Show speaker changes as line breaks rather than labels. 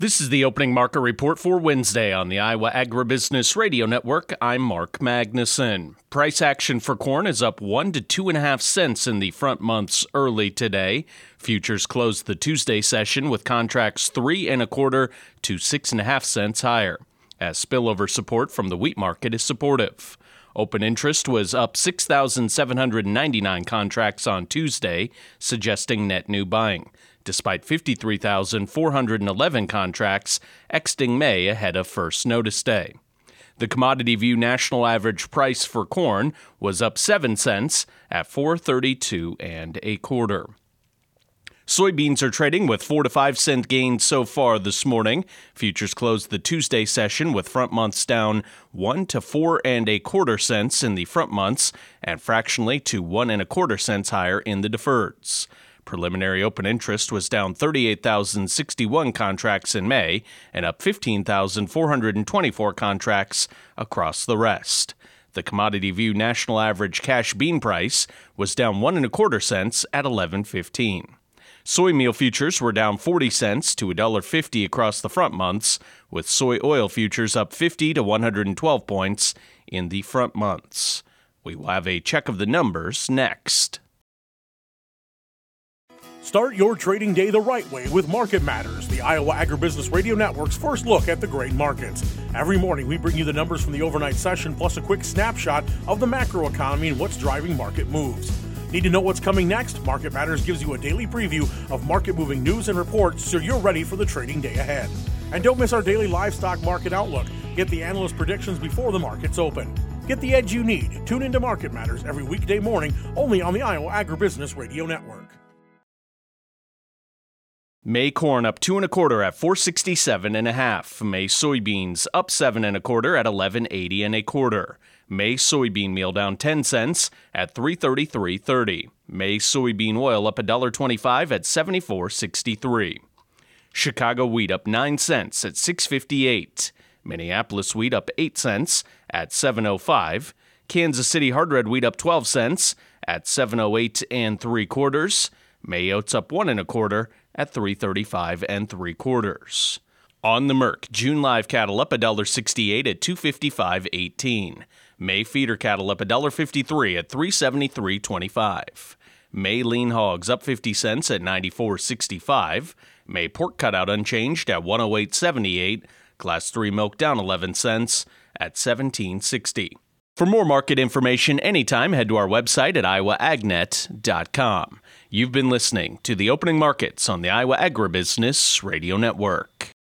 This is the opening market report for Wednesday on the Iowa Agribusiness Radio Network. I'm Mark Magnuson. Price action for corn is up 1 to 2.5 cents in the front months early today. Futures closed the Tuesday session with contracts 3 1/4 to 6.5 cents higher, as spillover support from the wheat market is supportive. Open interest was up 6,799 contracts on Tuesday, suggesting net new buying, despite 53,411 contracts exiting May ahead of First Notice Day. The Commodity View national average price for corn was up 7 cents at $4.32 1/4. Soybeans are trading with 4 to 5 cent gains so far this morning. Futures closed the Tuesday session with front months down 1 to 4 1/4 cents in the front months and fractionally to 1 1/4 cents higher in the deferreds. Preliminary open interest was down 38,061 contracts in May and up 15,424 contracts across the rest. The Commodity View national average cash bean price was down 1 1/4 cents at $11.15. Soy meal futures were down 40 cents to $1.50 across the front months, with soy oil futures up 50 to 112 points in the front months. We will have a check of the numbers next.
Start your trading day the right way with Market Matters, the Iowa Agribusiness Radio Network's first look at the grain markets. Every morning, we bring you the numbers from the overnight session, plus a quick snapshot of the macro economy and what's driving market moves. Need to know what's coming next? Market Matters gives you a daily preview of market-moving news and reports so you're ready for the trading day ahead. And don't miss our daily livestock market outlook. Get the analyst predictions before the markets open. Get the edge you need. Tune into Market Matters every weekday morning, only on the Iowa Agribusiness Radio Network.
May corn up 2 1/4 at 467.5. May soybeans up 7 1/4 at 11.80 1/4. May soybean meal down 10 cents at $3.33.30. May soybean oil up $1.25 at $74.63. Chicago wheat up 9 cents at $6.58. Minneapolis wheat up 8 cents at $7.05. Kansas City hard red wheat up 12 cents at $7.08 3/4. May oats up 1 1/4 at $3.35 3/4. On the Merc, June live cattle up $1.68 at $255.18. May feeder cattle up $1.53 at $373.25. May lean hogs up 50 cents at $94.65. May pork cutout unchanged at $108.78. Class 3 milk down 11 cents at $17.60. For more market information anytime, head to our website at iowaagnet.com. You've been listening to the opening markets on the Iowa Agribusiness Radio Network.